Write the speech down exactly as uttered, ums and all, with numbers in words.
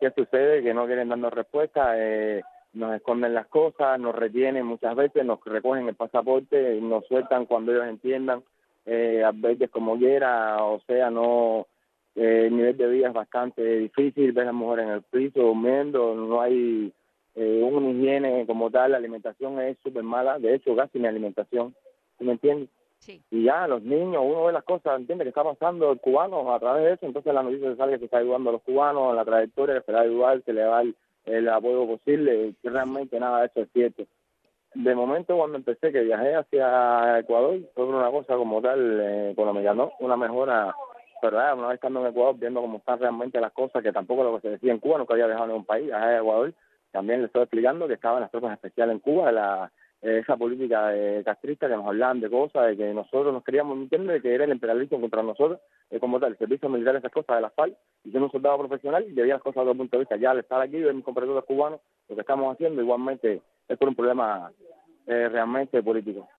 ¿qué sucede? Que no quieren darnos respuesta, eh, nos esconden las cosas, nos retienen muchas veces, nos recogen el pasaporte, nos sueltan cuando ellos entiendan, eh, a veces como quiera, o sea, no, eh, el nivel de vida es bastante difícil, ves a las mujeres en el piso durmiendo, no hay eh, una higiene como tal, la alimentación es súper mala, de hecho casi mi alimentación, ¿sí me entiendes? Sí. Y ya los niños, uno ve las cosas, entiende que está pasando el cubano a través de eso, entonces la noticia se sale que se está ayudando a los cubanos en la trayectoria, que se le va a ayudar, se le va el, el apoyo posible, que realmente nada de eso es cierto. De momento cuando empecé, que viajé hacia Ecuador, fue una cosa como tal, eh, económica, ¿no? Una mejora, pero ya, una vez estando en Ecuador, viendo cómo están realmente las cosas, que tampoco lo que se decía en Cuba, nunca había viajado en un país, viajé a Ecuador, también les estoy explicando que estaban las tropas especiales en Cuba, la esa política de castrista que nos hablaban de cosas, de que nosotros nos queríamos entender que era el imperialismo contra nosotros, eh, como tal, el servicio militar, esas cosas de la F A R C, y yo soy un soldado profesional y veía las cosas desde otro punto de vista. Ya al estar aquí, ver mis compatriotas cubanos, lo que estamos haciendo igualmente es por un problema eh, realmente político.